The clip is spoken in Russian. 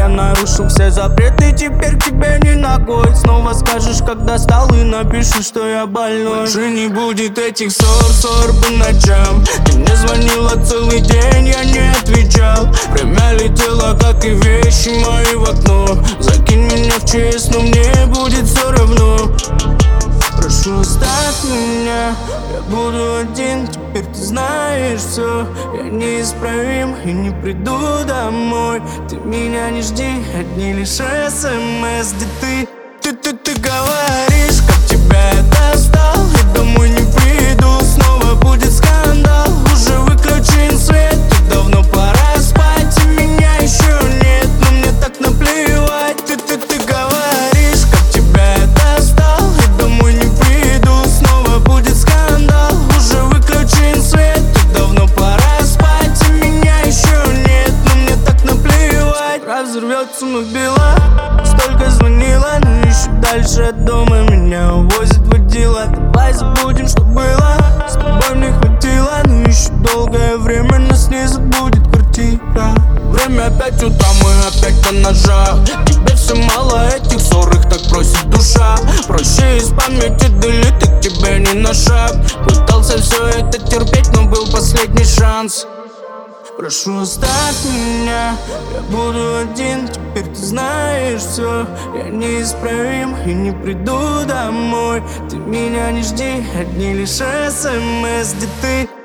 я нарушил все запреты, теперь к тебе не ногой. Снова скажешь, когда стал, и напишешь, что я больной. Больше не будет этих ссор по ночам. Ты мне звонила целый день, я не отвечал. Время летело, как и вещи мои в окно. Закинь меня в ЧС, но мне будет все равно. Прошу, оставь меня, я буду один. Теперь ты знаешь все, я неисправим и не приду домой. Ты меня не жди, одни лишь СМС, где ты говоришь, как тебя я достал, и домой не приду, снова будет скандал. Уже выключен свет, и давно пора спать, и меня еще нет, но мне так наплевать. Ты говоришь, как тебя я достал, и домой не приду, снова будет скандал. Уже выключен свет, и давно пора спать, и меня еще нет, но мне так наплевать. Разорвется мобила, столько звонила, но еще дальше от дома меня увозит водила. Давай забудем, что было, с тобой мне хватило, но еще долгое время нас не забудет квартира. Время опять утра, мы опять на ножах. Тебе все мало этих ссор, их так просит душа. Проще из памяти делить, и к тебе не на шаг. Пытался все это терпеть, но был последний шанс. Прошу, оставь меня, я буду один. Теперь ты знаешь все, я неисправим и не приду домой. Ты меня не жди, одни лишь СМС, где ты